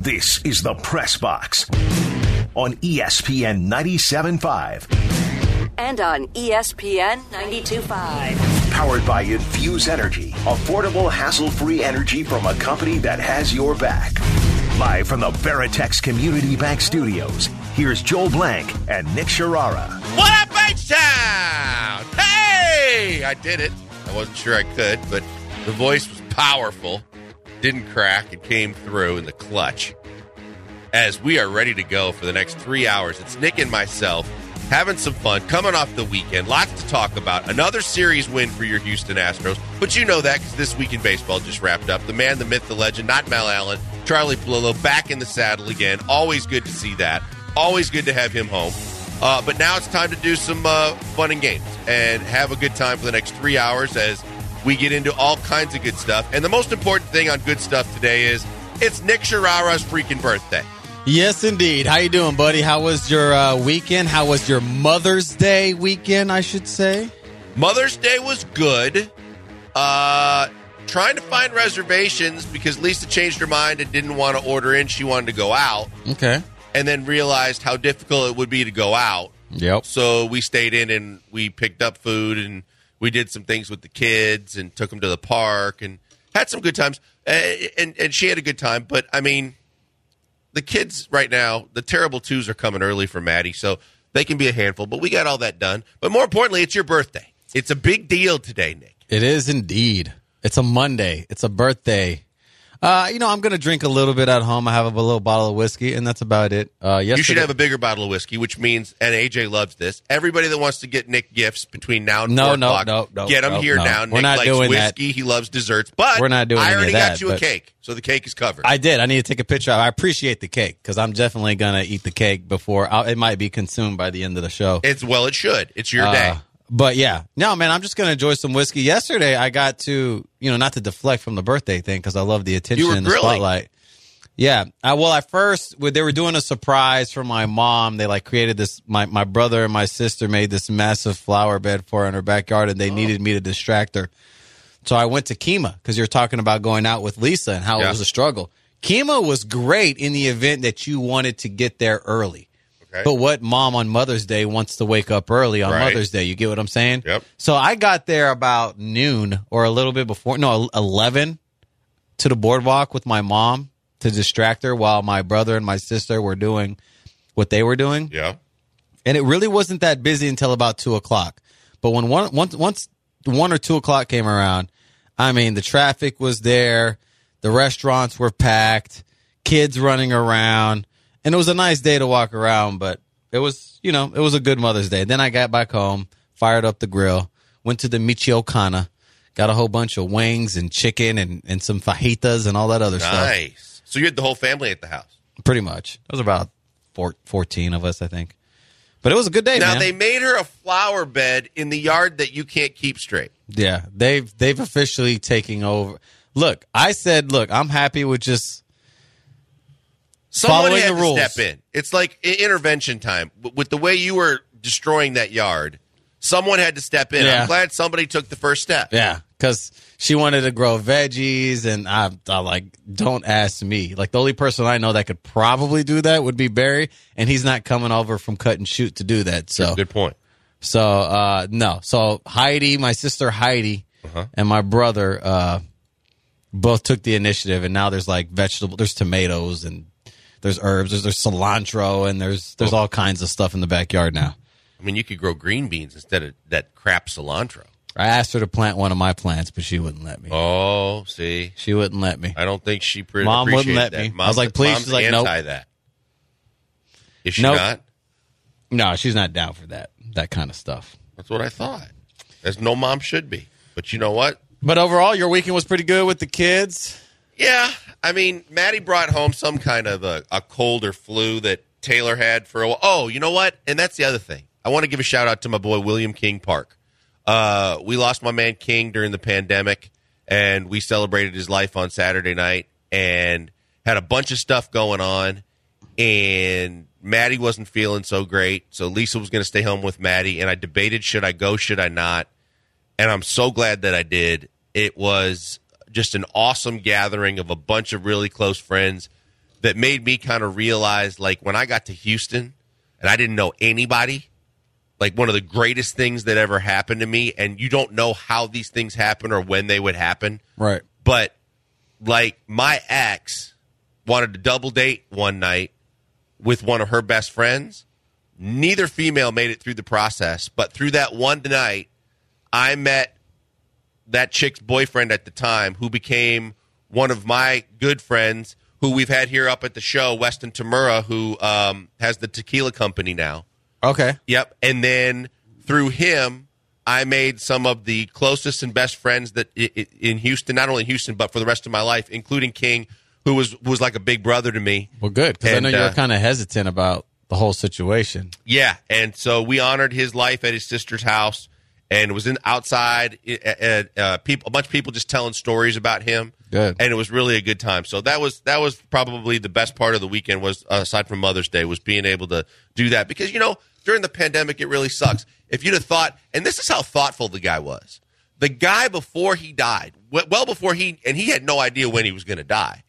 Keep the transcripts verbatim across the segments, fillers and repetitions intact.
This is the Press Box on E S P N ninety-seven point five. And on E S P N ninety-two point five. Powered by Infuse Energy. Affordable, hassle-free energy from a company that has your back. Live from the Veritex Community Bank Studios, here's Joel Blank and Nick Sharara. What up, H-Town? Hey! I did it. I wasn't sure I could, but the voice was powerful. Didn't crack. It came through in the clutch. As we are ready to go for the next three hours, it's Nick and myself having some fun, coming off the weekend. Lots to talk about. Another series win for your Houston Astros. But you know that because this week in baseball just wrapped up. The man, the myth, the legend, not Mel Allen, Charlie Palillo, back in the saddle again. Always good to see that. Always good to have him home. Uh, but now it's time to do some uh, fun and games and have a good time for the next three hours as we get into all kinds of good stuff. And the most important thing on good stuff today is it's Nick Sharara's freaking birthday. Yes, indeed. How you doing, buddy? How was your uh, weekend? How was your Mother's Day weekend, I should say? Mother's Day was good. Uh, trying to find reservations because Lisa changed her mind and didn't want to order in. She wanted to go out. Okay. And then realized how difficult it would be to go out. Yep. So we stayed in and we picked up food and we did some things with the kids and took them to the park and had some good times. Uh, and, and she had a good time. But, I mean, the kids right now, the terrible twos are coming early for Maddie, so they can be a handful. But we got all that done. But more importantly, it's your birthday. It's a big deal today, Nick. It is indeed. It's a Monday. It's a birthday. Uh, you know, I'm going to drink a little bit at home. I have a little bottle of whiskey, and that's about it. Uh, you should have a bigger bottle of whiskey, which means, and A J loves this, everybody that wants to get Nick gifts between now and no, four no, o'clock, no, no, get them no, here no. now. We're Nick not likes doing whiskey. that. He loves desserts. But we're not doing I any already of that, got you a but cake, so the cake is covered. I did. I need to take a picture. I appreciate the cake because I'm definitely going to eat the cake before I'll, it might be consumed by the end of the show. It's Well, it should. It's your uh, day. But, yeah. No, man, I'm just going to enjoy some whiskey. Yesterday, I got to, you know, not to deflect from the birthday thing because I love the attention You were and the grilling. spotlight. Yeah. I, well, at first, they were doing a surprise for my mom. They, like, created this, my, my brother and my sister made this massive flower bed for her in her backyard, and they oh. needed me to distract her. So I went to Kima because you're talking about going out with Lisa and how yeah. it was a struggle. Kima was great in the event that you wanted to get there early. Okay. But what mom on Mother's Day wants to wake up early on right. Mother's Day? You get what I'm saying? Yep. So I got there about noon or a little bit before, no, eleven to the boardwalk with my mom to distract her while my brother and my sister were doing what they were doing. Yeah. And it really wasn't that busy until about two o'clock. But when one, once, once one or two o'clock came around, I mean, the traffic was there. The restaurants were packed, kids running around. And it was a nice day to walk around, but it was, you know, it was a good Mother's Day. Then I got back home, fired up the grill, went to the Michoacana, got a whole bunch of wings and chicken and, and some fajitas and all that other nice. stuff. Nice. So you had the whole family at the house? Pretty much. It was about four, fourteen of us, I think. But it was a good day, now, man. Now, they made her a flower bed in the yard that you can't keep straight. Yeah, they've, they've officially taken over. Look, I said, look, I'm happy with just... Someone following had the to rules. step in. It's like intervention time. With the way you were destroying that yard, someone had to step in. Yeah. I'm glad somebody took the first step. Yeah, because she wanted to grow veggies, and I, I like, don't ask me. Like, the only person I know that could probably do that would be Barry, and he's not coming over from cut and shoot to do that. So good point. So, uh, no. So Heidi, my sister Heidi, uh-huh. and my brother uh, both took the initiative, and now there's, like, vegetable. There's tomatoes, and there's herbs, there's, there's cilantro, and there's there's all kinds of stuff in the backyard now. I mean, you could grow green beans instead of that crap cilantro. I asked her to plant one of my plants, but she wouldn't let me. Oh, see? She wouldn't let me. I don't think she pre- Mom appreciated wouldn't let that. me. Mom, I was like, please. Mom's She's like, anti nope. that. Is she nope. not? No, she's not down for that, that kind of stuff. That's what I thought. As no mom should be. But you know what? But overall, your weekend was pretty good with the kids? Yeah. I mean, Maddie brought home some kind of a, a cold or flu that Taylor had for a while. Oh, you know what? And that's the other thing. I want to give a shout out to my boy, William King Park. Uh, we lost my man King during the pandemic, and we celebrated his life on Saturday night and had a bunch of stuff going on. And Maddie wasn't feeling so great, so Lisa was going to stay home with Maddie, and I debated, should I go, should I not? And I'm so glad that I did. It was just an awesome gathering of a bunch of really close friends. that made me kind of realize, like, when I got to Houston and I didn't know anybody, like, one of the greatest things that ever happened to me, and you don't know how these things happen or when they would happen. Right. But, like, my ex wanted to double date one night with one of her best friends. Neither female made it through the process, but through that one night, I met that chick's boyfriend at the time, who became one of my good friends, who we've had here up at the show, Weston Tamura, who um, has the tequila company now. Okay. Yep. And then through him, I made some of the closest and best friends that in Houston, not only in Houston, but for the rest of my life, including King, who was, was like a big brother to me. Well, good, because I know you were uh, kind of hesitant about the whole situation. Yeah, and so we honored his life at his sister's house, and it was in outside. Uh, uh, people, a bunch of people just telling stories about him. Good, and it was really a good time. So that was that was probably the best part of the weekend. Was uh, aside from Mother's Day, was being able to do that, because you know during the pandemic it really sucks. If you'd have thought, and this is how thoughtful the guy was. The guy before he died, well before he, and he had no idea when he was going to die.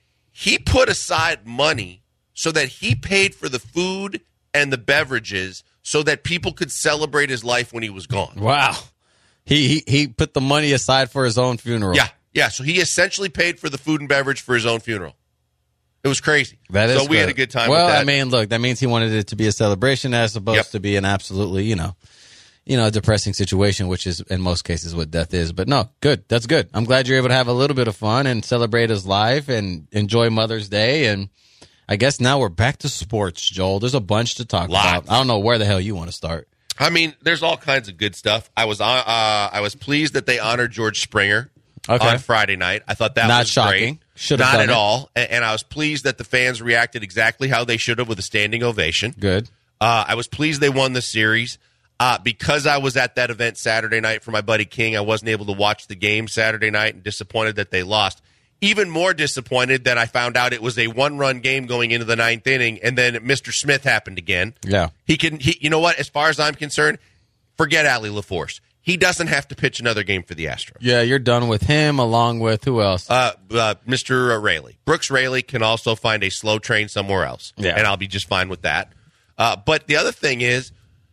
He put aside money so that he paid for the food and the beverages so that people could celebrate his life when he was gone. Wow. He he, he put the money aside for his own funeral. Yeah, yeah. So he essentially paid for the food and beverage for his own funeral. It was crazy. That is so we good. had a good time well, with that. I mean, look, that means he wanted it to be a celebration as opposed Yep. to be an absolutely, you know, you know, a depressing situation, which is in most cases what death is. But no, good. That's good. I'm glad you're able to have a little bit of fun and celebrate his life and enjoy Mother's Day. And I guess now we're back to sports, Joel. There's a bunch to talk Lots. about. I don't know where the hell you want to start. I mean, there's all kinds of good stuff. I was uh, uh, I was pleased that they honored George Springer Okay. on Friday night. I thought that Not was shocking. great. Should have Not done at it. all. And, and I was pleased that the fans reacted exactly how they should have, with a standing ovation. Good. Uh, I was pleased they won the series. Uh, because I was at that event Saturday night for my buddy King, I wasn't able to watch the game Saturday night, and disappointed that they lost. Even more disappointed that I found out it was a one-run game going into the ninth inning, and then Mister Smith happened again. Yeah. He can. He, you know what? As far as I'm concerned, forget Allie LaForce. He doesn't have to pitch another game for the Astros. Yeah, you're done with him, along with who else? Uh, uh, Mister Raley. Brooks Raley can also find a slow train somewhere else, Yeah. and I'll be just fine with that. Uh, but the other thing is,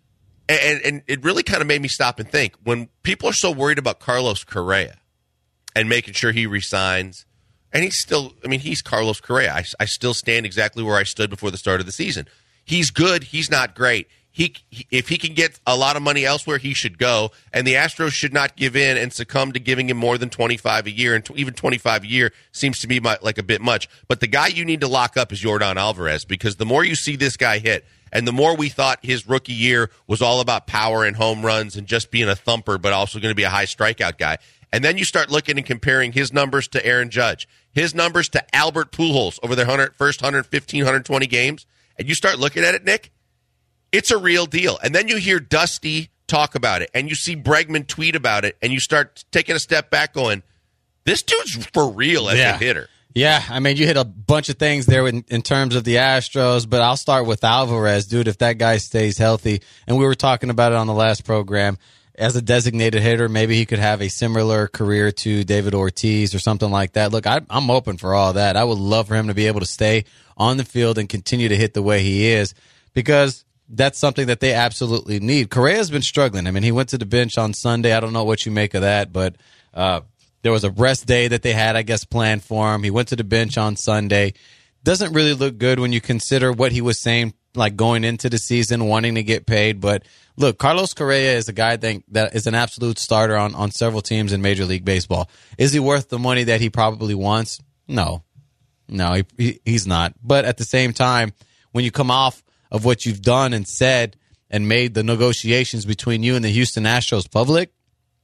and, and it really kind of made me stop and think, when people are so worried about Carlos Correa and making sure he resigns, and he's still, I mean, he's Carlos Correa. I, I still stand exactly where I stood before the start of the season. He's good. He's not great. He, he if he can get a lot of money elsewhere, he should go. And the Astros should not give in and succumb to giving him more than twenty-five a year. And t- even twenty-five a year seems to be my, like a bit much. But the guy you need to lock up is Yordan Alvarez, because the more you see this guy hit, and the more we thought his rookie year was all about power and home runs and just being a thumper, but also going to be a high strikeout guy. And then you start looking and comparing his numbers to Aaron Judge, his numbers to Albert Pujols over their one hundred, first one hundred fifteen, one hundred twenty games. And you start looking at it, Nick, it's a real deal. And then you hear Dusty talk about it, and you see Bregman tweet about it, and you start taking a step back going, this dude's for real as Yeah. a hitter. Yeah, I mean, you hit a bunch of things there in, in terms of the Astros, but I'll start with Alvarez, dude, if that guy stays healthy. And we were talking about it on the last program. As a designated hitter, maybe he could have a similar career to David Ortiz or something like that. Look, I, I'm open for all that. I would love for him to be able to stay on the field and continue to hit the way he is, because that's something that they absolutely need. Correa's been struggling. I mean, he went to the bench on Sunday. I don't know what you make of that, but uh, there was a rest day that they had, I guess, planned for him. He went to the bench on Sunday. Doesn't really look good when you consider what he was saying, like going into the season, wanting to get paid. But look, Carlos Correa is a guy that, that is an absolute starter on, on several teams in Major League Baseball. Is he worth the money that he probably wants? No. No, he, he, he's not. But at the same time, when you come off of what you've done and said and made the negotiations between you and the Houston Astros public,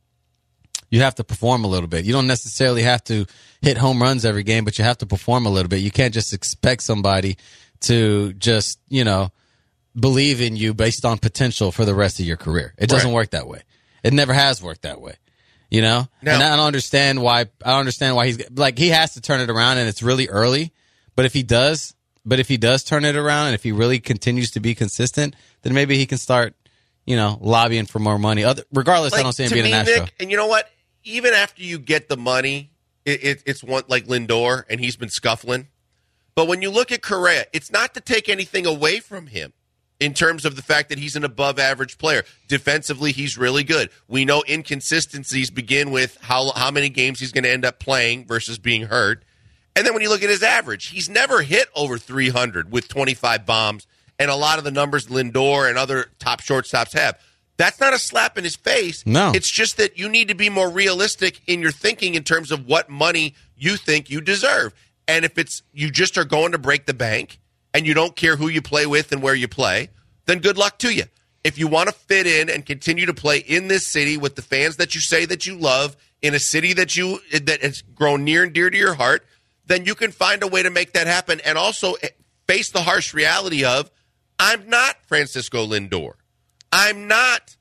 you have to perform a little bit. You don't necessarily have to hit home runs every game, but you have to perform a little bit. You can't just expect somebody to just, you know, believe in you based on potential for the rest of your career. It doesn't Right. work that way. It never has worked that way. You know? Now- and I don't understand why I don't understand why he's like he has to turn it around, and it's really early. But if he does, but if he does turn it around, and if he really continues to be consistent, then maybe he can start, you know, lobbying for more money. Other, regardless, I don't see him to being me, an Astro. Nick, and you know what? Even after you get the money, it, it, it's one like Lindor, and he's been scuffling. But when you look at Correa, it's not to take anything away from him in terms of the fact that he's an above-average player. Defensively, he's really good. We know inconsistencies begin with how how many games he's going to end up playing versus being hurt. And then when you look at his average, he's never hit over three hundred with twenty-five bombs, and a lot of the numbers Lindor and other top shortstops have. That's not a slap in his face. No. It's just that you need to be more realistic in your thinking in terms of what money you think you deserve. And if it's you just are going to break the bank and you don't care who you play with and where you play, then good luck to you. If you want to fit in and continue to play in this city with the fans that you say that you love, in a city that you that has grown near and dear to your heart, then you can find a way to make that happen and also face the harsh reality of, I'm not Francisco Lindor. I'm not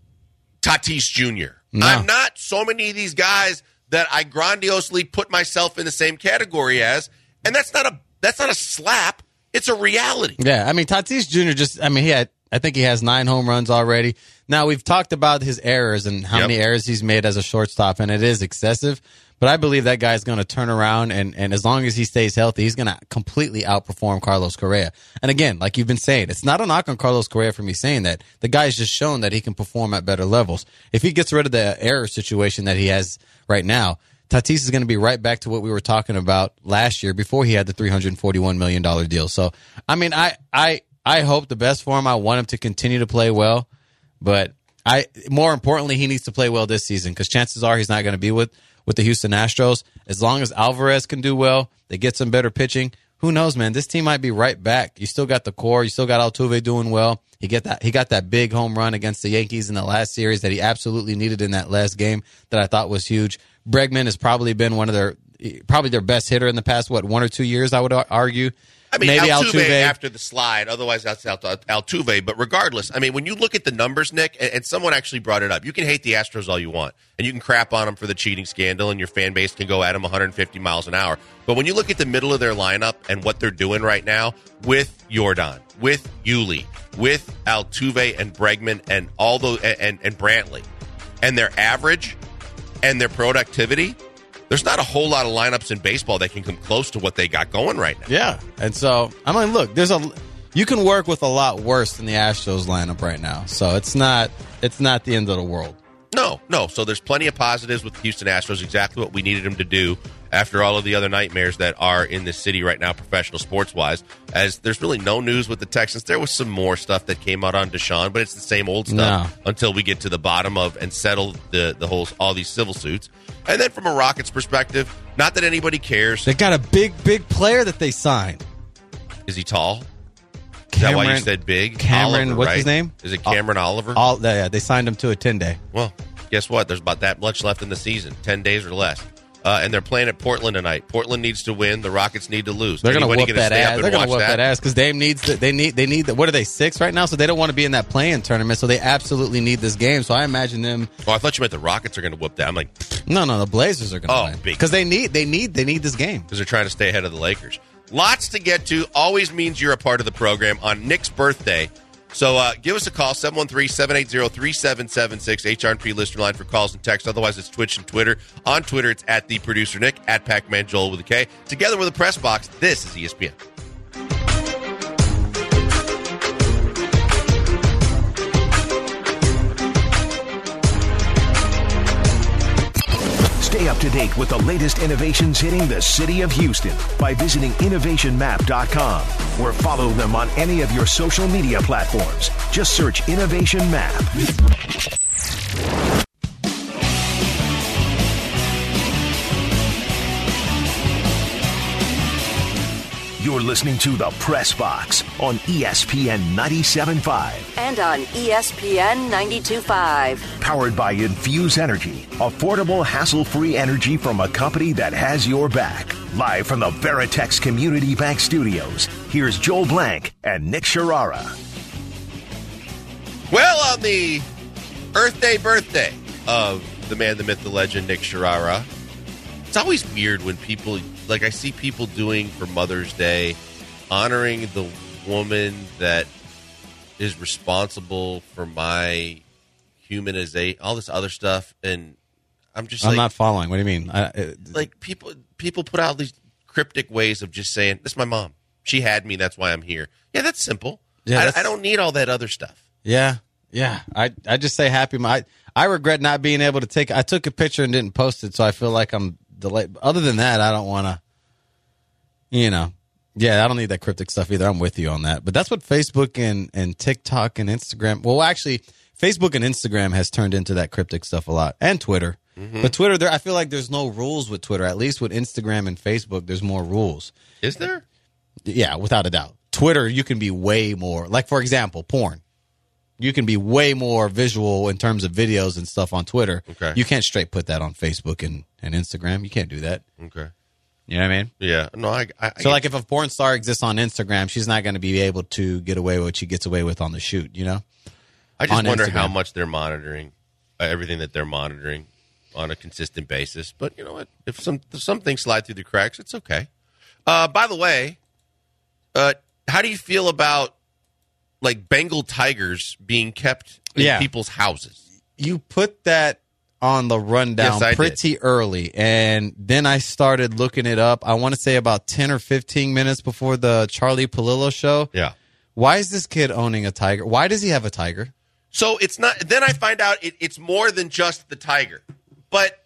Tatis Junior No. I'm not so many of these guys that I grandiosely put myself in the same category as, and that's not a that's not a slap. It's a reality. Yeah, I mean, Tatis Junior just, I mean, he had, I think he has nine home runs already. Now, we've talked about his errors and how Yep. many errors he's made as a shortstop, and it is excessive. But I believe that guy's going to turn around, and, and as long as he stays healthy, he's going to completely outperform Carlos Correa. And again, like you've been saying, it's not a knock on Carlos Correa for me saying that. The guy's just shown that he can perform at better levels. If he gets rid of the error situation that he has right now, Tatis is going to be right back to what we were talking about last year before he had the three hundred forty-one million dollars deal. So, I mean, I, I, I hope the best for him. I want him to continue to play well, but I, more importantly, he needs to play well this season because chances are he's not going to be with, with the Houston Astros. As long as Alvarez can do well, they get some better pitching. Who knows, man? This team might be right back. You still got the core. You still got Altuve doing well. He get that. He got that big home run against the Yankees in the last series that he absolutely needed in that last game that I thought was huge. Bregman has probably been one of their, probably their best hitter in the past, what, one or two years, I would argue. I mean, Maybe Altuve, Altuve after the slide, otherwise that's Altuve. But regardless, I mean, when you look at the numbers, Nick, and, and someone actually brought it up, you can hate the Astros all you want, and you can crap on them for the cheating scandal, and your fan base can go at them one hundred fifty miles an hour. But when you look at the middle of their lineup and what they're doing right now with Yordan, with Yuli, with Altuve and Bregman and all those, and, and, and Brantley, and their average and their productivity, there's not a whole lot of lineups in baseball that can come close to what they got going right now. Yeah, and so I mean, look, there's a you can work with a lot worse than the Astros lineup right now, so it's not it's not the end of the world. No, no. So there's plenty of positives with the Houston Astros. Exactly what we needed them to do after all of the other nightmares that are in this city right now, professional sports wise. As there's really no news with the Texans. There was some more stuff that came out on Deshaun, but it's the same old stuff No. until we get to the bottom of and settle the the whole all these civil suits. And then from a Rockets perspective, not that anybody cares. They got a big, big player that they signed. Is he tall? Is that why you said big? Cameron, Oliver, what's right? his name? Is it Cameron Oliver? All, yeah, they signed him to a ten-day. Well, guess what? There's about that much left in the season, ten days or less. Uh, and they're playing at Portland tonight. Portland needs to win. The Rockets need to lose. They're going to Anybody whoop that stay up ass. and They're going to watch whoop that, ass because Dame needs. The, they need. They need. The, what are they six right now? So they don't want to be in that play-in tournament. So they absolutely need this game. So I imagine them. Oh, I thought you meant the Rockets are going to whoop that. I'm like, No, no, the Blazers are going to Oh, win big. because they need. They need. They need this game. because they're trying to stay ahead of the Lakers. Lots to get to. Always means you're a part of the program on Nick's birthday. So uh, give us a call, seven one three, seven eight zero, three seven seven six, H R and P listener line for calls and texts. Otherwise, it's Twitch and Twitter. On Twitter, it's at the producer Nick, at Pac-Man Joel with a K. Together with a press box, this is E S P N. Stay up to date with the latest innovations hitting the city of Houston by visiting innovation map dot com or follow them on any of your social media platforms. Just search Innovation Map. You're listening to The Press Box on E S P N ninety-seven point five. And on E S P N ninety-two point five. Powered by Infuse Energy, affordable, hassle-free energy from a company that has your back. Live from the Veritex Community Bank Studios, here's Joel Blank and Nick Sharara. Well, on the Earth Day birthday of the man, the myth, the legend, Nick Sharara, it's always weird when people, like I see people doing for Mother's Day, honoring the woman that is responsible for my humanization, all this other stuff, and I'm just I'm like, not following. What do you mean? I, it, like people people put out these cryptic ways of just saying, "This is my mom. She had me. That's why I'm here." Yeah, that's simple. Yeah, I, that's- I don't need all that other stuff. Yeah, yeah. I I just say happy. I I regret not being able to take. I took a picture and didn't post it, so I feel like I'm delayed. Other than that, I don't want to. You know, yeah, I don't need that cryptic stuff either. I'm with you on that. But that's what Facebook and and TikTok and Instagram. Well, actually, Facebook and Instagram has turned into that cryptic stuff a lot, and Twitter. Mm-hmm. But Twitter, there, I feel like there's no rules with Twitter. At least with Instagram and Facebook, there's more rules. Is there? Yeah, without a doubt. Twitter, you can be way more. Like, for example, porn. You can be way more visual in terms of videos and stuff on Twitter. Okay. You can't straight put that on Facebook and, and Instagram. You can't do that. Okay. You know what I mean? Yeah. No, I. I so, like, if a porn star exists on Instagram, she's not going to be able to get away with what she gets away with on the shoot, you know? I just on wonder Instagram. how much they're monitoring, uh, everything that they're monitoring on a consistent basis. But you know what? If some if some things slide through the cracks, it's okay. Uh, by the way, uh, how do you feel about like Bengal tigers being kept in Yeah. people's houses? You put that on the rundown Yes, I pretty did. early, and then I started looking it up. I want to say about ten or fifteen minutes before the Charlie Palillo show. Yeah. Why is this kid owning a tiger? Why does he have a tiger? So it's not. Then I find out it, it's more than just the tiger. But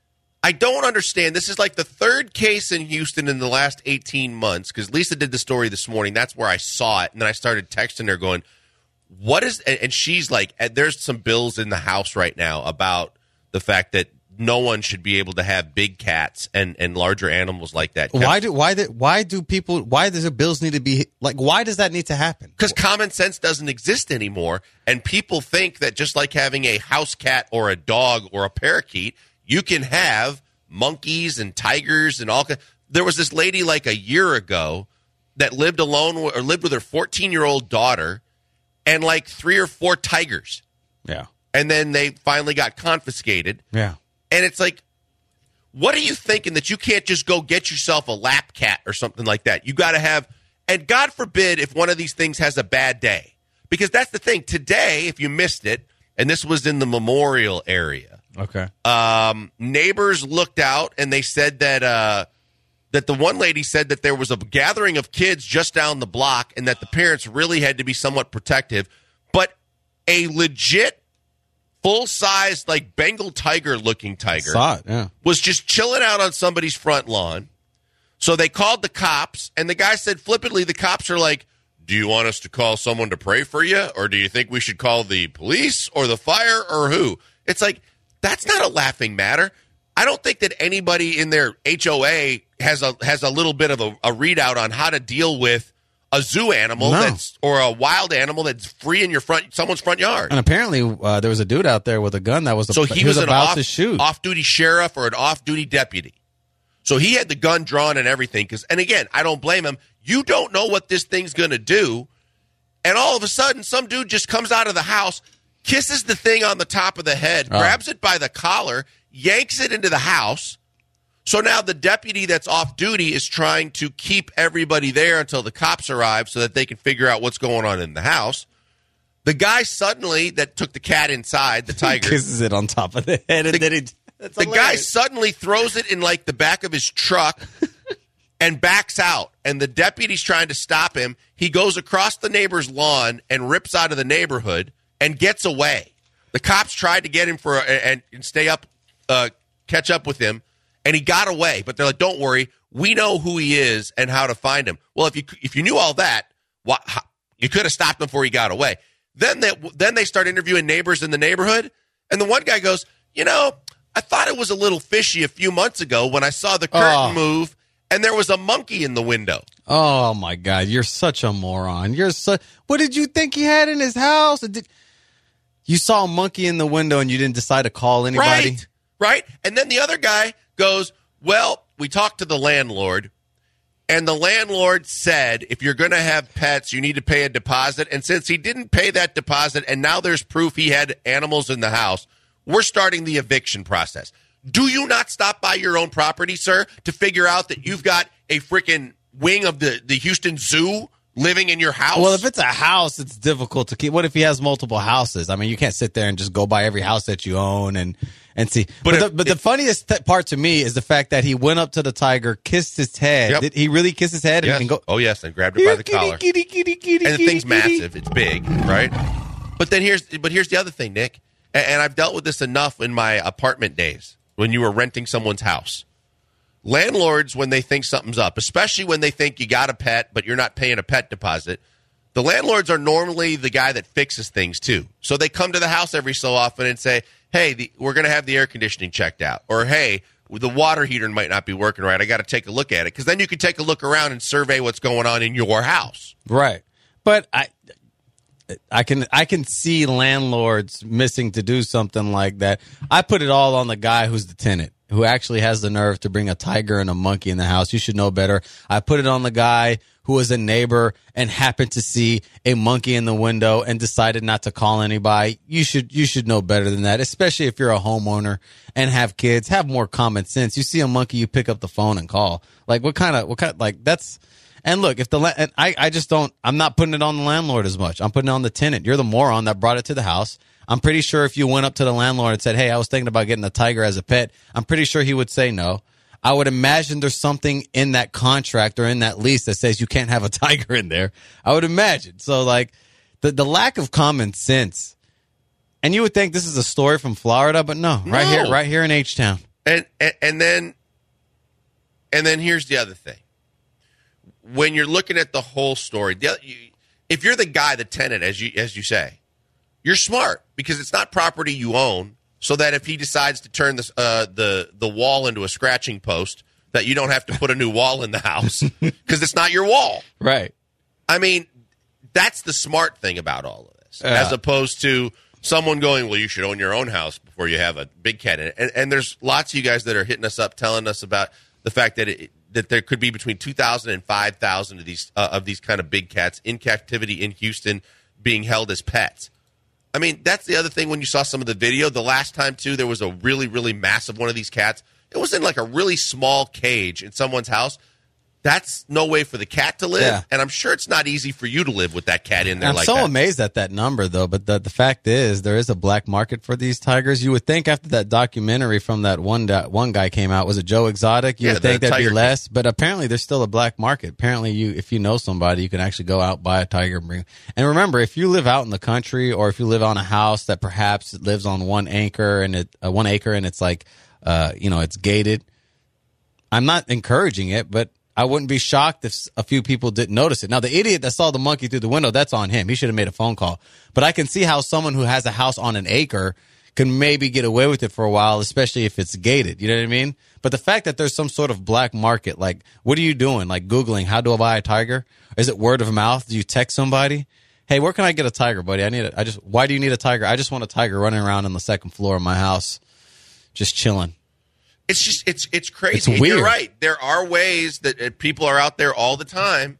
I don't understand. This is like the third case in Houston in the last eighteen months, because Lisa did the story this morning. That's where I saw it. And then I started texting her going, what is – and she's like, there's some bills in the House right now about the fact that no one should be able to have big cats and, and larger animals like that. Why do why do, why do people – why does the bills need to be – like, why does that need to happen? Because common sense doesn't exist anymore, and people think that just like having a house cat or a dog or a parakeet, you can have monkeys and tigers and all. There was this lady like a year ago that lived alone or lived with her fourteen-year-old daughter and like three or four tigers, Yeah. and then they finally got confiscated. Yeah. And it's like, what are you thinking that you can't just go get yourself a lap cat or something like that? You got to have, and God forbid if one of these things has a bad day. Because that's the thing. Today, if you missed it, and this was in the Memorial area, Okay. um, neighbors looked out and they said that uh, that the one lady said that there was a gathering of kids just down the block and that the parents really had to be somewhat protective. But a legit full-size, like Bengal tiger-looking tiger Saw it, yeah. was just chilling out on somebody's front lawn. So they called the cops, and the guy said flippantly, the cops are like, do you want us to call someone to pray for you, or do you think we should call the police or the fire or who? It's like, that's not a laughing matter. I don't think that anybody in their H O A has a has a little bit of a, a readout on how to deal with a zoo animal No. that's or a wild animal that's free in your front someone's front yard. And apparently uh, there was a dude out there with a gun that was, So he, he was, was an about off, to shoot. off-duty sheriff or an off-duty deputy. So he had the gun drawn and everything. Cause, and again, I don't blame him. You don't know what this thing's going to do. And all of a sudden, some dude just comes out of the house, kisses the thing on the top of the head, Oh. grabs it by the collar, yanks it into the house. So now the deputy that's off duty is trying to keep everybody there until the cops arrive so that they can figure out what's going on in the house. The guy suddenly that took the cat inside, the tiger, Kisses it on top of the head, and The- then he. That's the guy hilarious. suddenly throws it in like the back of his truck and backs out. And the deputy's trying to stop him. He goes across the neighbor's lawn and rips out of the neighborhood and gets away. The cops tried to get him for and, and stay up, uh, catch up with him, and he got away. But they're like, "Don't worry, we know who he is and how to find him." Well, if you if you knew all that, what how, you could have stopped him before he got away. Then they then they start interviewing neighbors in the neighborhood, and the one guy goes, "You know, I thought it was a little fishy a few months ago when I saw the curtain Oh. move and there was a monkey in the window." Oh my God, you're such a moron. You're so. What did you think he had in his house? Did, you saw a monkey in the window and you didn't decide to call anybody? Right, right. And then the other guy goes, "Well, we talked to the landlord, and the landlord said if you're going to have pets, you need to pay a deposit. And since he didn't pay that deposit and now there's proof he had animals in the house, we're starting the eviction process." Do you not stop by your own property, sir, to figure out that you've got a freaking wing of the, the Houston Zoo living in your house? Well, if it's a house, it's difficult to keep. What if he has multiple houses? I mean, you can't sit there and just go by every house that you own and and see. But But, if- the, but the if- funniest th- part to me is the fact that he went up to the tiger, kissed his head. Yep. Did he really kiss his head? Yes. And go, Oh, yes, and grabbed her by the kitty, collar. kitty, kitty, kitty, And the kitty, thing's kitty. massive. It's big, right? But then here's but here's the other thing, Nick. And, and I've dealt with this enough in my apartment days when you were renting someone's house. Landlords, when they think something's up, especially when they think you got a pet, but you're not paying a pet deposit, the landlords are normally the guy that fixes things too. So they come to the house every so often and say, hey, the, we're going to have the air conditioning checked out. Or, hey, the water heater might not be working right. I got to take a look at it. Because then you can take a look around and survey what's going on in your house. Right. But I I can I can see landlords missing to do something like that. I put it all on the guy who's the tenant, who actually has the nerve to bring a tiger and a monkey in the house. You should know better. I put it on the guy who was a neighbor and happened to see a monkey in the window and decided not to call anybody. You should you should know better than that, especially if you're a homeowner and have kids. Have more common sense. You see a monkey, you pick up the phone and call. Like what kind of what kind like that's. And look, if the la- and I, I just don't, I'm not putting it on the landlord as much. I'm putting it on the tenant. You're the moron that brought it to the house. I'm pretty sure if you went up to the landlord and said, hey, I was thinking about getting a tiger as a pet, I'm pretty sure he would say no. I would imagine there's something in that contract or in that lease that says you can't have a tiger in there. I would imagine. So, like, the, the lack of common sense. And you would think this is a story from Florida, but no, right No. here, right here in H-Town. And, and and then and then here's the other thing. When you're looking at the whole story, the other, you, if you're the guy, the tenant, as you as you say, you're smart because it's not property you own. So that if he decides to turn this uh, the the wall into a scratching post, that you don't have to put a new wall in the house because it's not your wall. Right. I mean, that's the smart thing about all of this, Yeah. as opposed to someone going, well, you should own your own house before you have a big cat in it. And, and there's lots of you guys that are hitting us up telling us about the fact that it, that there could be between two thousand and five thousand of these uh, of these kind of big cats in captivity in Houston being held as pets. I mean, that's the other thing when you saw some of the video. The last time, too, there was a really, really massive one of these cats. It was in like a really small cage in someone's house. That's no way for the cat to live. Yeah. And I'm sure it's not easy for you to live with that cat in there I'm like so that. amazed at that number, though. But the, the fact is, there is a black market for these tigers. You would think after that documentary from that one da- one guy came out, was it Joe Exotic? You Yeah, would think the there'd be Tiger less. But apparently, there's still a black market. Apparently, you if you know somebody, you can actually go out, buy a tiger, and bring. And remember, if you live out in the country, or if you live on a house that perhaps lives on one acre and it uh, one acre and it's like, uh, you know, it's gated. I'm not encouraging it, but I wouldn't be shocked if a few people didn't notice it. Now, the idiot that saw the monkey through the window, that's on him. He should have made a phone call. But I can see how someone who has a house on an acre can maybe get away with it for a while, especially if it's gated. You know what I mean? But the fact that there's some sort of black market, like, what are you doing? Like Googling, how do I buy a tiger? Is it word of mouth? Do you text somebody? Hey, where can I get a tiger, buddy? I need it. I just, why do you need a tiger? I just want a tiger running around on the second floor of my house, just chilling. It's just it's it's crazy. It's And weird. You're right. There are ways that uh, people are out there all the time,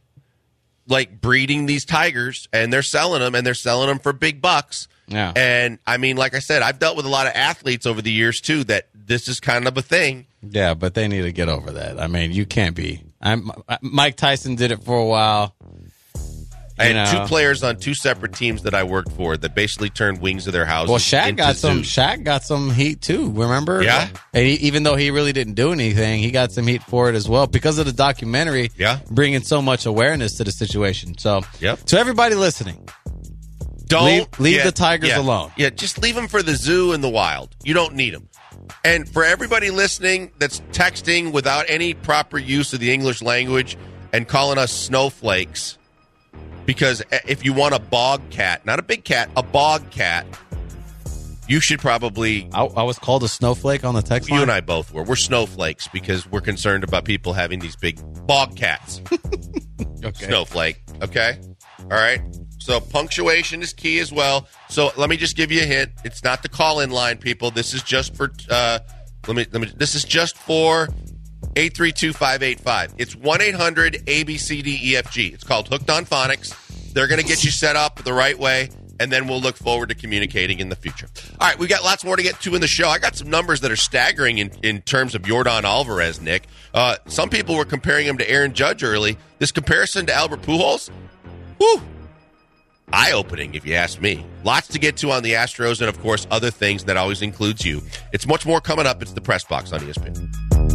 like breeding these tigers, and they're selling them, and they're selling them for big bucks. Yeah. And I mean, like I said, I've dealt with a lot of athletes over the years too. That this is kind of a thing. Yeah, but they need to get over that. I mean, you can't be. I'm, Mike Tyson did it for a while. I You had know. two players on two separate teams that I worked for that basically turned wings of their houses. Well, Shaq into got some. zoos. Shaq got some heat too. Remember? Yeah. And he, even though he really didn't do anything, he got some heat for it as well because of the documentary. Yeah. Bringing so much awareness to the situation. So, Yep. to everybody listening, Don't Leave- leave yeah, the tigers yeah, alone. Yeah, just leave them for the zoo and the wild. You don't need them. And for everybody listening that's texting without any proper use of the English language and calling us snowflakes, because if you want a bog cat, not a big cat, a bog cat, you should probably. I, I was called a snowflake on the text line. You and I both were. We're snowflakes because we're concerned about people having these big bog cats. Okay. Snowflake. Okay. All right. So punctuation is key as well. So let me just give you a hint. It's not the call-in line, people. This is just for. Uh, let me. Let me. This is just for eight three two, five eight five. It's one eight hundred A B C D E F G. It's called Hooked on Phonics. They're going to get you set up the right way, and then we'll look forward to communicating in the future. All right, we've got lots more to get to in the show. I got some numbers that are staggering in, in terms of Yordan Alvarez, Nick. Uh, some people were comparing him to Aaron Judge early. This comparison to Albert Pujols, whew, eye-opening, if you ask me. Lots to get to on the Astros and, of course, other things that always includes you. It's much more coming up. It's the Press Box on E S P N.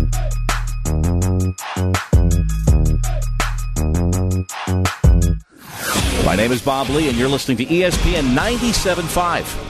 My name is Bob Lee, and you're listening to E S P N ninety-seven point five.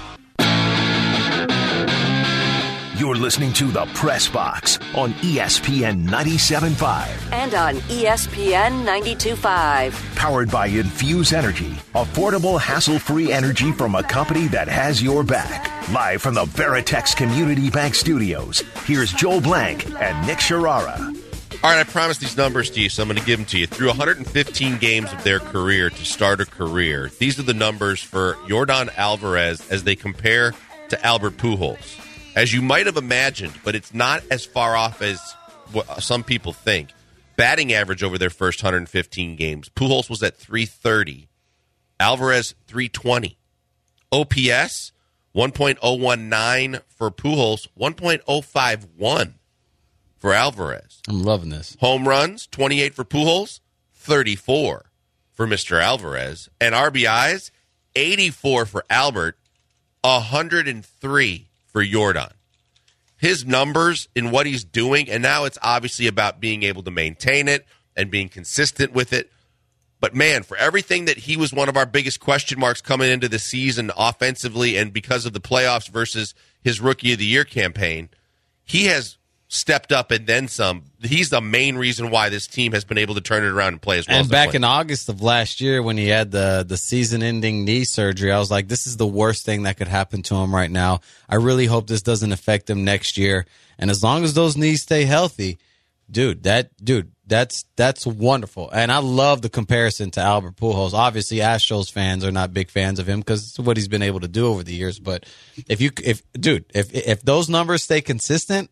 You're listening to The Press Box on E S P N ninety-seven point five. And on E S P N ninety-two point five. Powered by Infuse Energy. Affordable, hassle-free energy from a company that has your back. Live from the Veritex Community Bank Studios, here's Joel Blank and Nick Sharara. All right, I promised these numbers to you, so I'm going to give them to you. Through one hundred fifteen games of their career to start a career, these are the numbers for Yordan Alvarez as they compare to Albert Pujols. As you might have imagined, but it's not as far off as what some people think. Batting average over their first one hundred fifteen games. Pujols was at three thirty. Alvarez, three twenty. O P S, one point oh one nine for Pujols, one point oh five one for Alvarez. I'm loving this. Home runs, twenty-eight for Pujols, thirty-four for Mister Alvarez. And R B Is, eighty-four for Albert, one hundred three for Yordan. His numbers in what he's doing, and now it's obviously about being able to maintain it and being consistent with it. But, man, for everything that he was one of our biggest question marks coming into the season offensively and because of the playoffs versus his Rookie of the Year campaign, he has stepped up and then some. He's the main reason why this team has been able to turn it around and play as well. And as back they in August of last year when he had the, the season-ending knee surgery, I was like, this is the worst thing that could happen to him right now. I really hope this doesn't affect him next year. And as long as those knees stay healthy, dude, that dude, that's that's wonderful. And I love the comparison to Albert Pujols. Obviously, Astros fans are not big fans of him because it's what he's been able to do over the years. But if you, if dude, if if those numbers stay consistent,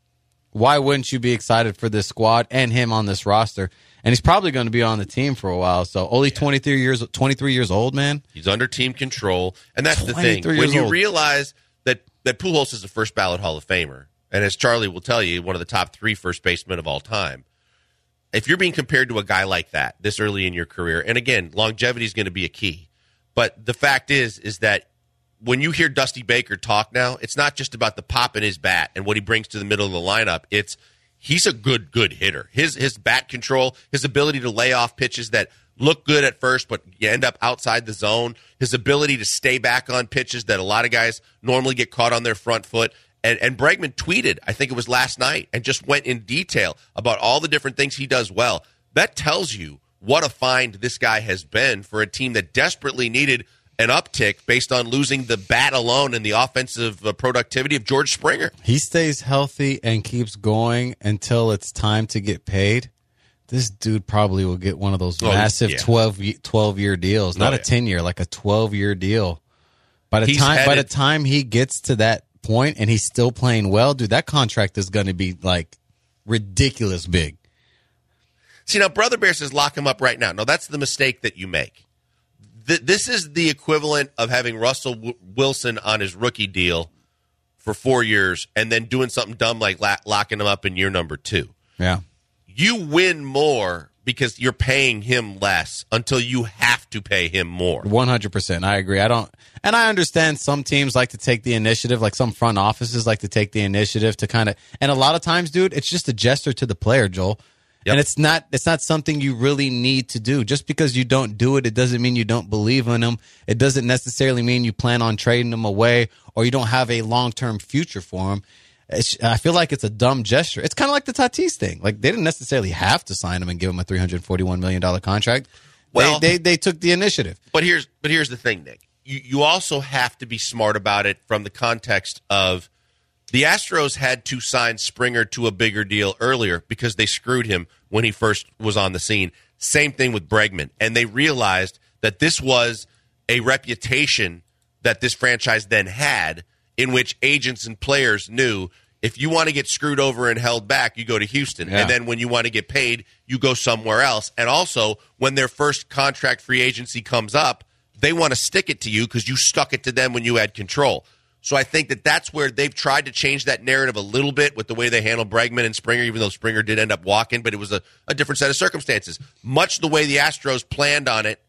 why wouldn't you be excited for this squad and him on this roster? And he's probably going to be on the team for a while. So only yeah. twenty-three years, twenty-three years old, man. He's under team control, and that's the thing. When you old. realize that that Pujols is a first ballot Hall of Famer, and as Charlie will tell you, one of the top three first basemen of all time. If you're being compared to a guy like that this early in your career, and again, longevity is going to be a key. But the fact is, is that when you hear Dusty Baker talk now, it's not just about the pop in his bat and what he brings to the middle of the lineup. It's he's a good, good hitter. His his bat control, his ability to lay off pitches that look good at first, but you end up outside the zone, his ability to stay back on pitches that a lot of guys normally get caught on their front foot. And, and Bregman tweeted, I think it was last night, and just went in detail about all the different things he does well. That tells you what a find this guy has been for a team that desperately needed an uptick based on losing the bat alone and the offensive uh, productivity of George Springer. He stays healthy and keeps going until it's time to get paid. This dude probably will get one of those oh, massive yeah. twelve, twelve-year deals, not oh, a yeah. ten-year, like a twelve-year deal. By the He's time, headed- by the time he gets to that point and he's still playing well, dude, that contract is going to be like ridiculous big. See, now Brother Bear says lock him up right now. No, that's the mistake that you make. Th- this is the equivalent of having Russell w- Wilson on his rookie deal for four years and then doing something dumb like la- locking him up in year number two. Yeah. You win more because you're paying him less until you have to pay him more. one hundred percent. I agree. I don't, and I understand some teams like to take the initiative, like some front offices like to take the initiative to kind of, and a lot of times, dude, it's just a gesture to the player, Joel. Yep. And it's not, it's not something you really need to do. Just because you don't do it, it doesn't mean you don't believe in them. It doesn't necessarily mean you plan on trading them away or you don't have a long-term future for them. It's, I feel like it's a dumb gesture. It's kind of like the Tatis thing. Like, they didn't necessarily have to sign him and give him a three hundred forty-one million dollars contract. Well, they, they they took the initiative. But here's but here's the thing, Nick. You you also have to be smart about it from the context of the Astros had to sign Springer to a bigger deal earlier because they screwed him when he first was on the scene. Same thing with Bregman. And they realized that this was a reputation that this franchise then had, in which agents and players knew if you want to get screwed over and held back, you go to Houston. Yeah. And then when you want to get paid, you go somewhere else. And also, when their first contract free agency comes up, they want to stick it to you because you stuck it to them when you had control. So I think that that's where they've tried to change that narrative a little bit with the way they handle Bregman and Springer, even though Springer did end up walking, but it was a, a different set of circumstances. Much the way the Astros planned on it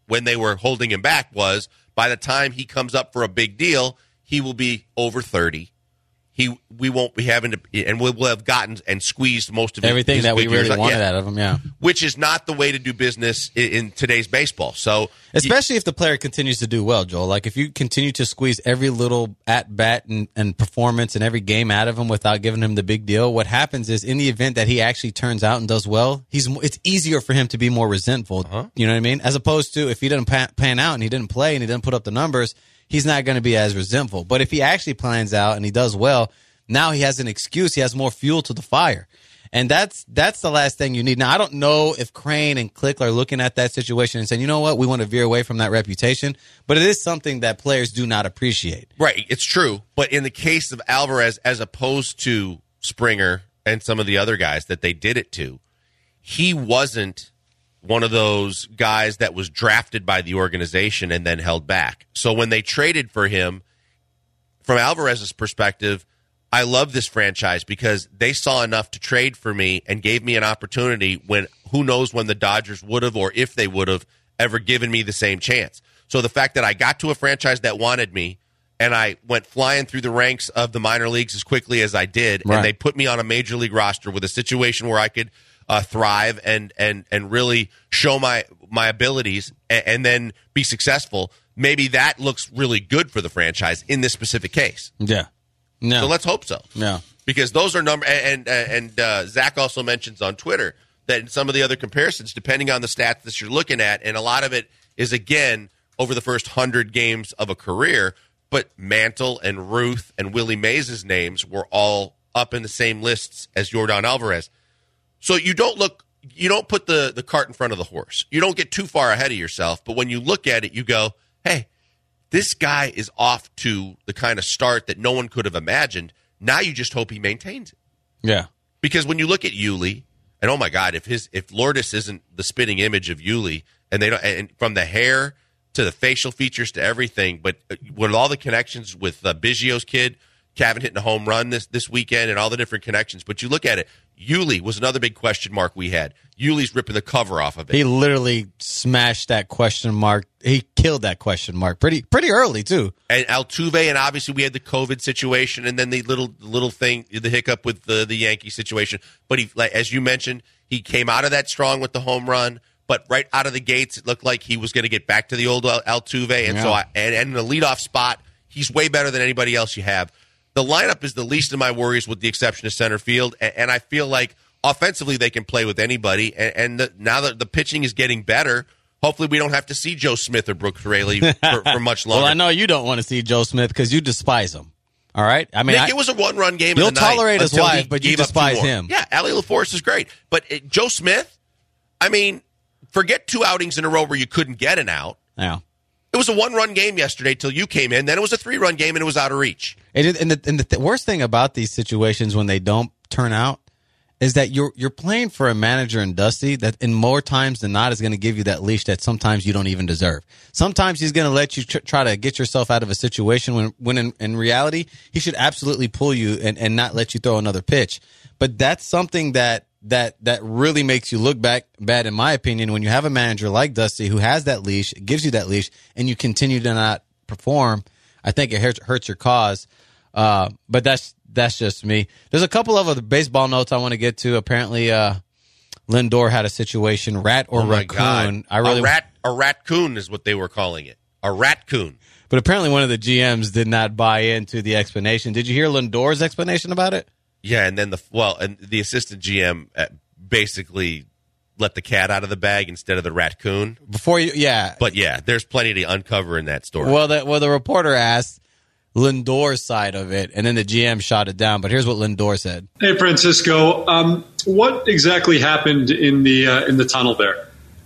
when they were holding him back was by the time he comes up for a big deal, he will be over thirty. He, we won't be having to, and we'll, we'll have gotten and squeezed most of everything his that we really years. wanted yeah. out of him. Yeah, which is not the way to do business in, in today's baseball. So, especially if the player continues to do well, Joel. Like if you continue to squeeze every little at bat and, and performance and every game out of him without giving him the big deal, what happens is in the event that he actually turns out and does well, he's it's easier for him to be more resentful. Uh-huh. You know what I mean? As opposed to if he didn't pan, pan out and he didn't play and he didn't put up the numbers, he's not going to be as resentful. But if he actually plans out and he does well, now he has an excuse. He has more fuel to the fire. And that's that's the last thing you need. Now, I don't know if Crane and Click are looking at that situation and saying, you know what, we want to veer away from that reputation. But it is something that players do not appreciate. Right, it's true. But in the case of Alvarez, as opposed to Springer and some of the other guys that they did it to, he wasn't one of those guys that was drafted by the organization and then held back. So when they traded for him, from Alvarez's perspective, I love this franchise because they saw enough to trade for me and gave me an opportunity when who knows when the Dodgers would have or if they would have ever given me the same chance. So the fact that I got to a franchise that wanted me and I went flying through the ranks of the minor leagues as quickly as I did, right. and they put me on a major league roster with a situation where I could uh, thrive and and and really show my my abilities and, and then be successful, maybe that looks really good for the franchise in this specific case. Yeah. No. So let's hope so. No. Because those are number and and, and uh, Zach also mentions on Twitter that in some of the other comparisons, depending on the stats that you're looking at, and a lot of it is again over the first hundred games of a career. But Mantle and Ruth and Willie Mays' names were all up in the same lists as Yordan Alvarez. So you don't look, you don't put the the cart in front of the horse. You don't get too far ahead of yourself. But when you look at it, you go, hey. This guy is off to the kind of start that no one could have imagined. Now you just hope he maintains it. Yeah. Because when you look at Yuli, and oh my God, if his if Lourdes isn't the spitting image of Yuli, and they don't, and from the hair to the facial features to everything, but with all the connections with uh, Biggio's kid, Cavan hitting a home run this this weekend, and all the different connections. But you look at it, Yuli was another big question mark we had. Yuli's ripping the cover off of it. He literally smashed that question mark. He killed that question mark pretty pretty early, too. And Altuve, and obviously we had the COVID situation, and then the little little thing, the hiccup with the, the Yankee situation. But he, like, as you mentioned, he came out of that strong with the home run. But right out of the gates, it looked like he was going to get back to the old Altuve. And yeah. so, I, and, and in the leadoff spot, he's way better than anybody else you have. The lineup is the least of my worries with the exception of center field. And, and I feel like offensively they can play with anybody. And, and the, now that the pitching is getting better, hopefully we don't have to see Joe Smith or Brooks Raley for, for much longer. Well, I know you don't want to see Joe Smith because you despise him. All right? I mean, Nick, I, it was a one-run game You'll in the night tolerate his wife, but you despise him. Yeah, Allie LaForce is great. But uh, Joe Smith, I mean, forget two outings in a row where you couldn't get an out. Yeah. It was a one-run game yesterday till you came in. Then it was a three-run game, and it was out of reach. And, it, and, the, and the th- worst thing about these situations when they don't turn out is that you're you're playing for a manager in Dusty that in more times than not is going to give you that leash that sometimes you don't even deserve. Sometimes he's going to let you tr- try to get yourself out of a situation when, when in, in reality, he should absolutely pull you and, and not let you throw another pitch. But that's something that that that really makes you look back bad, in my opinion, when you have a manager like Dusty who has that leash, gives you that leash, and you continue to not perform. I think it hurts, hurts your cause. Uh, but that's that's just me. There's a couple of other baseball notes I want to get to. Apparently, uh, Lindor had a situation, rat or oh my raccoon. God. I really a rat, a raccoon is what they were calling it. A raccoon. But apparently, one of the G Ms did not buy into the explanation. Did you hear Lindor's explanation about it? Yeah, and then the well, and the assistant G M basically let the cat out of the bag instead of the raccoon. Before you, yeah, but yeah, there's plenty to uncover in that story. Well, the, well, the reporter asked Lindor's side of it, and then the G M shot it down. But here's what Lindor said: Hey, Francisco, um, what exactly happened in the uh, in the tunnel there?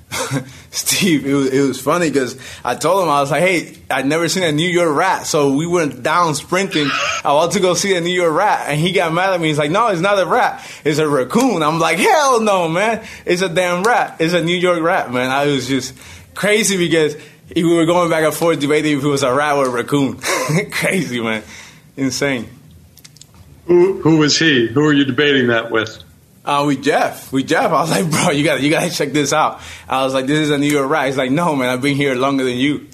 Steve, it was, it was funny because I told him, I was like, hey, I'd never seen a New York rat. So we went down sprinting. I wanted to go see a New York rat. And he got mad at me. He's like, no, it's not a rat. It's a raccoon. I'm like, hell no, man. It's a damn rat. It's a New York rat, man. I was just crazy because we were going back and forth debating if it was a rat or a raccoon. Crazy, man. Insane. Who, who was he? Who are you debating that with? Uh, with Jeff, with Jeff, I was like, bro, you got you got to check this out. I was like, this is a New York Rat. He's like, no, man, I've been here longer than you.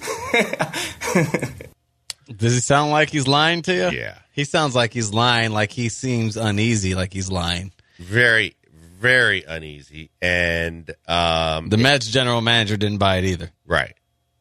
Does he sound like he's lying to you? Yeah. He sounds like he's lying, like he seems uneasy, like he's lying. Very, very uneasy. And um, the Mets general manager didn't buy it either. Right.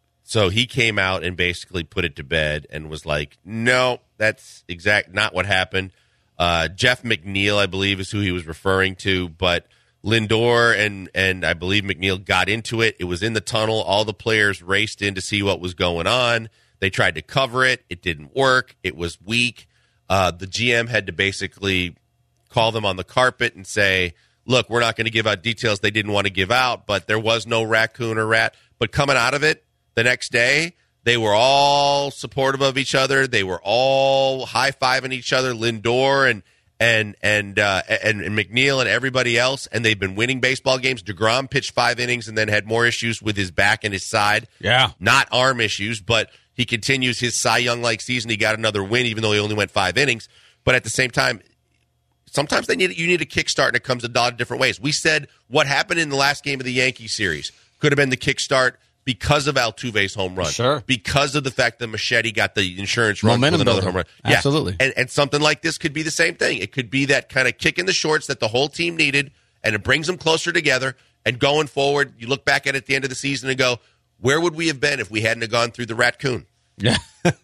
So he came out and basically put it to bed and was like, no, that's exact not what happened. Uh, Jeff McNeil, I believe, is who he was referring to, but Lindor and, and I believe McNeil got into it. It was in the tunnel. All the players raced in to see what was going on. They tried to cover it. It didn't work. It was weak. Uh, the G M had to basically call them on the carpet and say, look, we're not going to give out details they didn't want to give out, but there was no raccoon or rat. But coming out of it the next day, they were all supportive of each other. They were all high-fiving each other, Lindor and and and, uh, and and McNeil and everybody else, and they've been winning baseball games. DeGrom pitched five innings and then had more issues with his back and his side. Yeah. Not arm issues, but he continues his Cy Young-like season. He got another win, even though he only went five innings. But at the same time, sometimes they need you need a kickstart, and it comes a lot of different ways. We said what happened in the last game of the Yankees series could have been the kickstart because of Altuve's home run. Sure. Because of the fact that Machete got the insurance run Momentum with another builder. home run. Absolutely. Yeah. And, and something like this could be the same thing. It could be that kind of kick in the shorts that the whole team needed, and it brings them closer together. And going forward, you look back at it at the end of the season and go, where would we have been if we hadn't have gone through the raccoon? Yeah.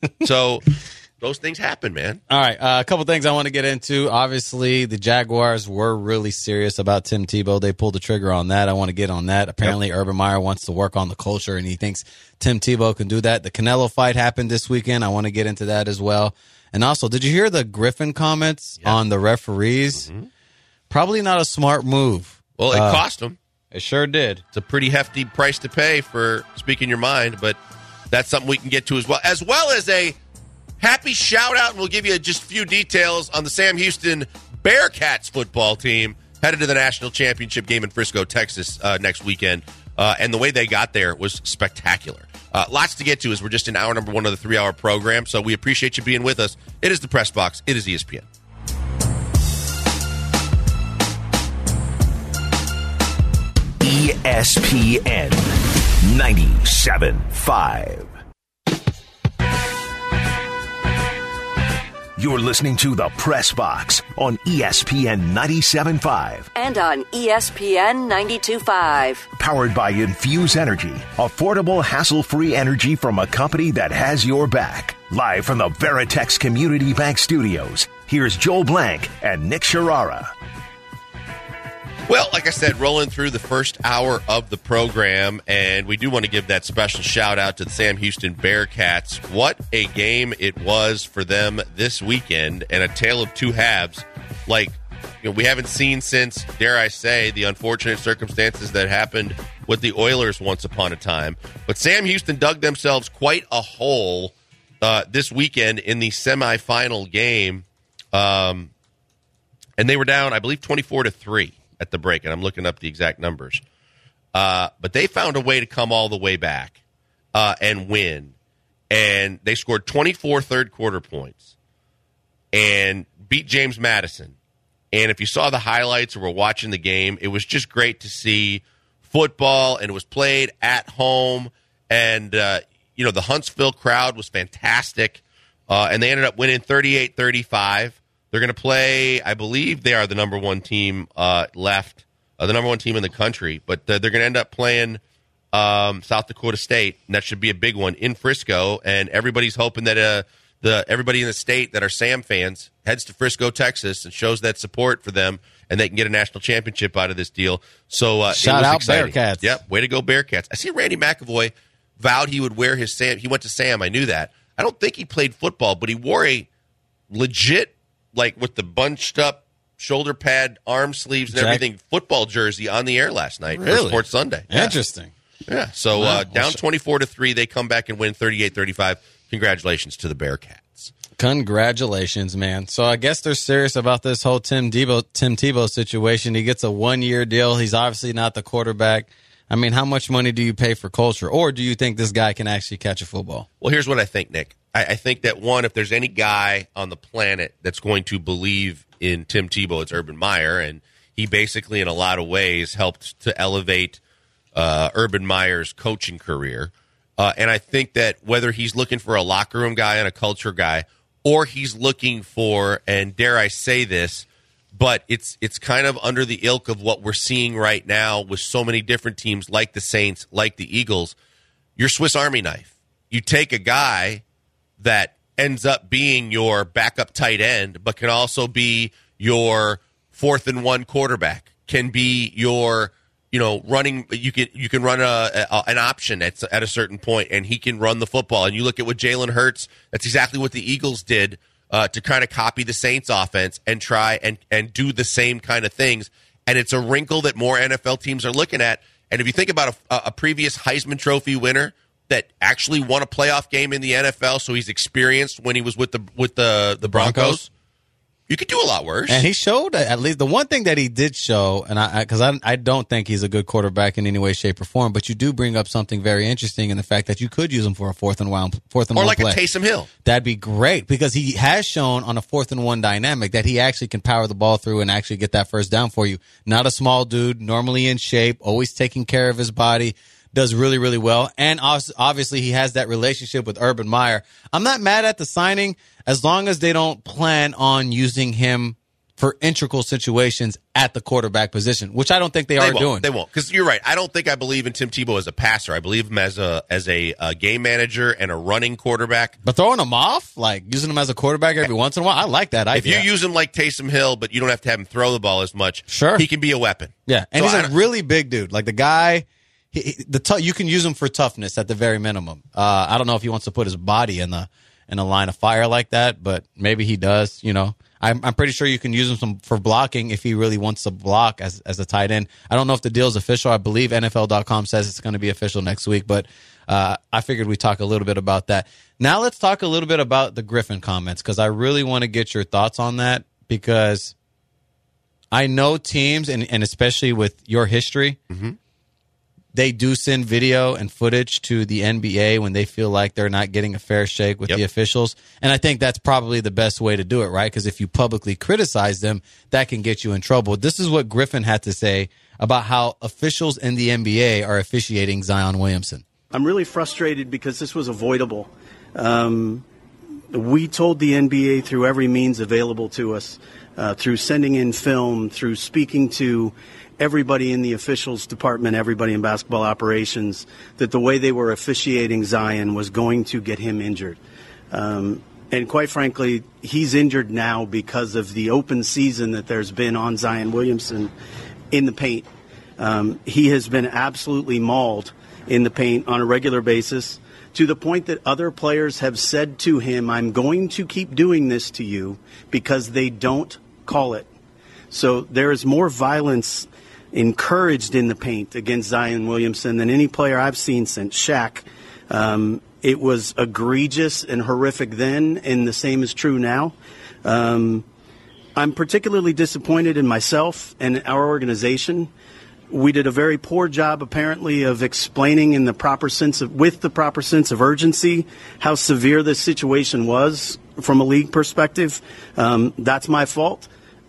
So those things happen, man. All right, uh, a couple things I want to get into. Obviously, the Jaguars were really serious about Tim Tebow. They pulled the trigger on that. I want to get on that. Apparently, yep. Urban Meyer wants to work on the culture, and he thinks Tim Tebow can do that. The Canelo fight happened this weekend. I want to get into that as well. And also, did you hear the Griffin comments yep. on the referees? Mm-hmm. Probably not a smart move. Well, it uh, cost him. It sure did. It's a pretty hefty price to pay for speaking your mind, but that's something we can get to as well. As well as a happy shout out, and we'll give you just a few details on the Sam Houston Bearcats football team headed to the national championship game in Frisco, Texas uh, next weekend. Uh, and the way they got there was spectacular. Uh, lots to get to as we're just in hour number one of the three-hour program. So we appreciate you being with us. It is the Press Box. It is E S P N. E S P N ninety-seven point five. You're listening to The Press Box on E S P N ninety-seven point five. And on E S P N ninety-two point five. Powered by Infuse Energy. Affordable, hassle-free energy from a company that has your back. Live from the Veritex Community Bank Studios, here's Joel Blank and Nick Sharara. Well, like I said, rolling through the first hour of the program, and we do want to give that special shout-out to the Sam Houston Bearcats. What a game it was for them this weekend, and a tale of two halves. Like, you know, we haven't seen since, dare I say, the unfortunate circumstances that happened with the Oilers once upon a time. But Sam Houston dug themselves quite a hole uh, this weekend in the semifinal game, um, and they were down, I believe, twenty-four to three. At the break, and I'm looking up the exact numbers. Uh, but they found a way to come all the way back uh, and win. And they scored twenty-four third-quarter points and beat James Madison. And if you saw the highlights or were watching the game, it was just great to see football, and it was played at home. And, uh, you know, the Huntsville crowd was fantastic. Uh, and they ended up winning thirty-eight thirty-five. They're going to play, I believe they are the number one team uh, left, uh, the number one team in the country, but uh, they're going to end up playing um, South Dakota State, and that should be a big one in Frisco, and everybody's hoping that uh, the everybody in the state that are Sam fans heads to Frisco, Texas, and shows that support for them, and they can get a national championship out of this deal. So uh, Shout it was out exciting. Bearcats. Yep, way to go Bearcats. I see Randy McAvoy vowed he would wear his Sam. He went to Sam, I knew that. I don't think he played football, but he wore a legit, like with the bunched up shoulder pad, arm sleeves, and Jack. everything, football jersey on the air last night Really? for Sports Sunday. Yeah. Interesting. Yeah. So Wow. uh, down twenty-four to three, they come back and win thirty-eight thirty-five. Congratulations to the Bearcats. Congratulations, man. So I guess they're serious about this whole Tim Tebow, Tim Tebow situation. He gets a one-year deal. He's obviously not the quarterback. I mean, how much money do you pay for culture? Or do you think this guy can actually catch a football? Well, here's what I think, Nick. I, I think that, one, if there's any guy on the planet that's going to believe in Tim Tebow, it's Urban Meyer, and he basically, in a lot of ways, helped to elevate uh, Urban Meyer's coaching career. Uh, and I think that whether he's looking for a locker room guy and a culture guy, or he's looking for, and dare I say this, but it's it's kind of under the ilk of what we're seeing right now with so many different teams like the Saints, like the Eagles, your Swiss Army knife. You take a guy that ends up being your backup tight end, but can also be your fourth and one quarterback, can be your, you know, running, you can you can run a, a an option at, at a certain point, and he can run the football. And you look at what Jalen Hurts, that's exactly what the Eagles did uh, to kind of copy the Saints offense and try and, and do the same kind of things. And it's a wrinkle that more N F L teams are looking at. And if you think about a, a previous Heisman Trophy winner that actually won a playoff game in the N F L, so he's experienced when he was with the with the, the Broncos, Broncos. You could do a lot worse. And he showed, at least the one thing that he did show, and I because I, I, I don't think he's a good quarterback in any way, shape, or form, but you do bring up something very interesting in the fact that you could use him for a fourth and one, fourth and or one like play. a Taysom Hill. That'd be great because he has shown on a fourth and one dynamic that he actually can power the ball through and actually get that first down for you. Not a small dude, normally in shape, always taking care of his body. Does really, really well. And obviously he has that relationship with Urban Meyer. I'm not mad at the signing as long as they don't plan on using him for integral situations at the quarterback position, which I don't think they, they are won't. doing. They won't, because you're right. I don't think I believe in Tim Tebow as a passer. I believe him as a as a, a game manager and a running quarterback. But throwing him off, like using him as a quarterback every once in a while, I like that idea. If you use him like Taysom Hill, but you don't have to have him throw the ball as much, sure, he can be a weapon. Yeah, and so he's a really big dude. Like the guy, he, he, the t- you can use him for toughness at the very minimum. Uh, I don't know if he wants to put his body in the in a line of fire like that, but maybe he does. You know. I'm, I'm pretty sure you can use him some, for blocking if he really wants to block as as a tight end. I don't know if the deal is official. I believe N F L dot com says it's going to be official next week, but uh, I figured we'd talk a little bit about that. Now let's talk a little bit about the Griffin comments because I really want to get your thoughts on that because I know teams, and, and especially with your history, mm-hmm. they do send video and footage to the N B A when they feel like they're not getting a fair shake with yep. the officials. And I think that's probably the best way to do it, right? Because if you publicly criticize them, that can get you in trouble. This is what Griffin had to say about how officials in the N B A are officiating Zion Williamson. I'm really frustrated because this was avoidable. Um, we told the N B A through every means available to us, uh, through sending in film, through speaking to everybody in the officials department, everybody in basketball operations, that the way they were officiating Zion was going to get him injured. Um, and quite frankly, he's injured now because of the open season that there's been on Zion Williamson in the paint. Um, he has been absolutely mauled in the paint on a regular basis to the point that other players have said to him, I'm going to keep doing this to you because they don't call it. So there is more violence encouraged in the paint against Zion Williamson than any player I've seen since Shaq. Um, it was egregious and horrific then, and the same is true now. Um, I'm particularly disappointed in myself and our organization. We did a very poor job, apparently, of explaining in the proper sense of, with the proper sense of urgency, how severe this situation was from a league perspective. Um, that's my fault.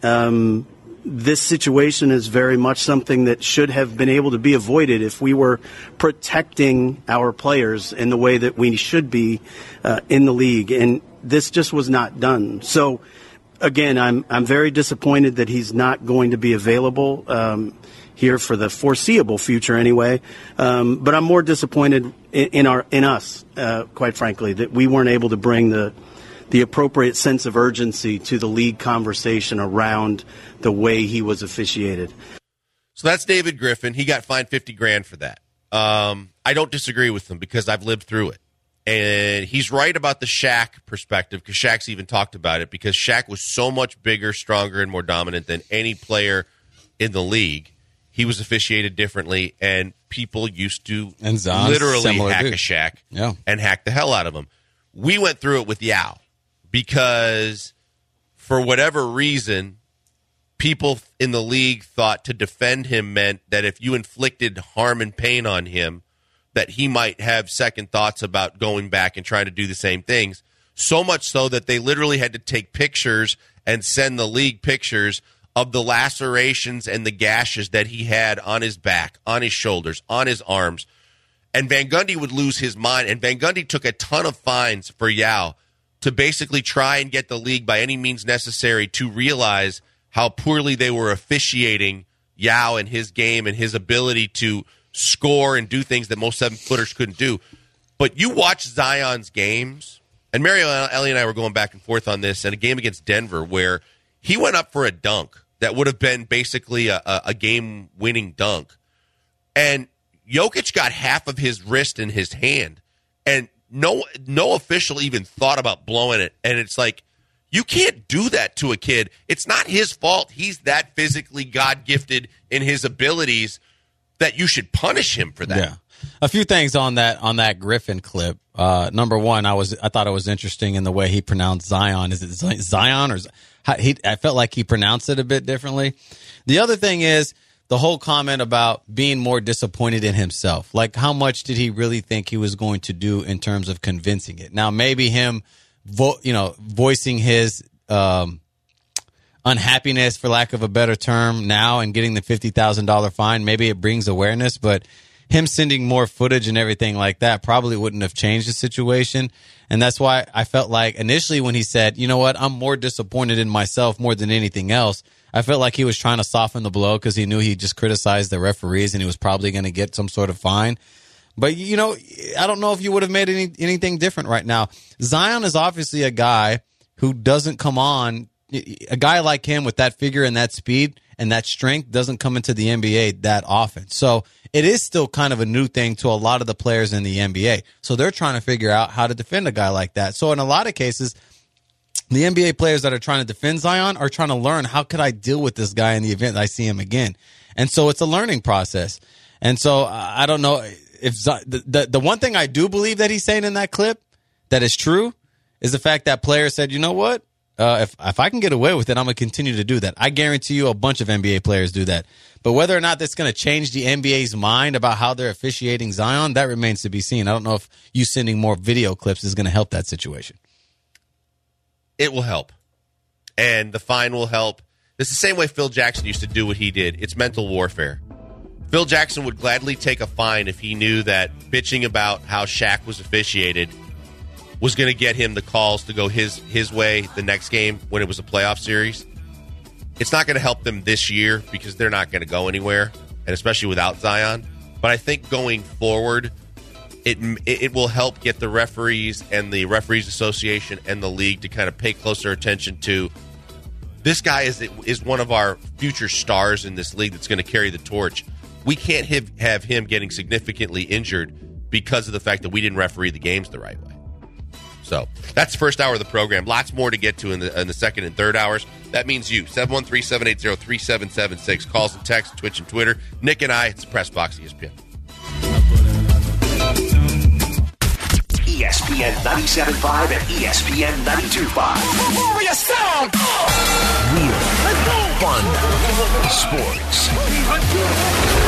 Um, This situation is very much something that should have been able to be avoided if we were protecting our players in the way that we should be uh, in the league. And this just was not done. So, again, I'm I'm very disappointed that he's not going to be available um, here for the foreseeable future anyway. Um, but I'm more disappointed in, in, our, in us, uh, quite frankly, that we weren't able to bring the the appropriate sense of urgency to the league conversation around the way he was officiated. So that's David Griffin. He got fined fifty grand for that. Um, I don't disagree with him because I've lived through it. And he's right about the Shaq perspective because Shaq's even talked about it because Shaq was so much bigger, stronger, and more dominant than any player in the league. He was officiated differently, and people used to and Zon's literally hack dude. a Shaq yeah. and hack the hell out of him. We went through it with Yao. Because for whatever reason, people in the league thought to defend him meant that if you inflicted harm and pain on him, that he might have second thoughts about going back and trying to do the same things. So much so that they literally had to take pictures and send the league pictures of the lacerations and the gashes that he had on his back, on his shoulders, on his arms. And Van Gundy would lose his mind. And Van Gundy took a ton of fines for Yao to basically try and get the league by any means necessary to realize how poorly they were officiating Yao and his game and his ability to score and do things that most seven-footers couldn't do. But you watch Zion's games, and Mario, Ellie, and I were going back and forth on this, and a game against Denver where he went up for a dunk that would have been basically a, a, a game-winning dunk. And Jokic got half of his wrist in his hand, and no no official even thought about blowing it. And it's like, you can't do that to a kid. It's not his fault. He's that physically God-gifted in his abilities that you should punish him for that. Yeah. A few things on that on that Griffin clip. Uh, number one, I was I thought it was interesting in the way he pronounced Zion. Is it Zion or how, he? I felt like he pronounced it a bit differently. The other thing is the whole comment about being more disappointed in himself. Like, how much did he really think he was going to do in terms of convincing it? Now, maybe him, vo- you know, voicing his um, unhappiness, for lack of a better term, now and getting the fifty thousand dollars fine, maybe it brings awareness, but him sending more footage and everything like that probably wouldn't have changed the situation. And that's why I felt like initially when he said, you know what, I'm more disappointed in myself more than anything else, I felt like he was trying to soften the blow because he knew he just criticized the referees and he was probably going to get some sort of fine. But, you know, I don't know if you would have made any, anything different right now. Zion is obviously a guy who doesn't come on. A guy like him with that figure and that speed and that strength doesn't come into the N B A that often. So it is still kind of a new thing to a lot of the players in the N B A. So they're trying to figure out how to defend a guy like that. So in a lot of cases, the N B A players that are trying to defend Zion are trying to learn, how could I deal with this guy in the event I see him again? And so it's a learning process. And so uh, I don't know if Z- the, the the one thing I do believe that he's saying in that clip that is true is the fact that players said, you know what? Uh, if if I can get away with it, I'm going to continue to do that. I guarantee you a bunch of N B A players do that. But whether or not that's going to change the N B A's mind about how they're officiating Zion, that remains to be seen. I don't know if you sending more video clips is going to help that situation. It will help. And the fine will help. It's the same way Phil Jackson used to do what he did. It's mental warfare. Phil Jackson would gladly take a fine if he knew that bitching about how Shaq was officiated was going to get him the calls to go his his way the next game when it was a playoff series. It's not going to help them this year because they're not going to go anywhere, and especially without Zion. But I think going forward, it it will help get the referees and the Referees Association and the league to kind of pay closer attention to this guy is is one of our future stars in this league that's going to carry the torch. We can't have, have him getting significantly injured because of the fact that we didn't referee the games the right way. So that's the first hour of the program. Lots more to get to in the in the second and third hours. That means you. seven one three, seven eight zero, three seven seven six. Calls and texts, Twitch and Twitter. Nick and I, it's the Press Box E S P N. E S P N ninety-seven point five and E S P N ninety-two point five. Sound. Real, fun, sports.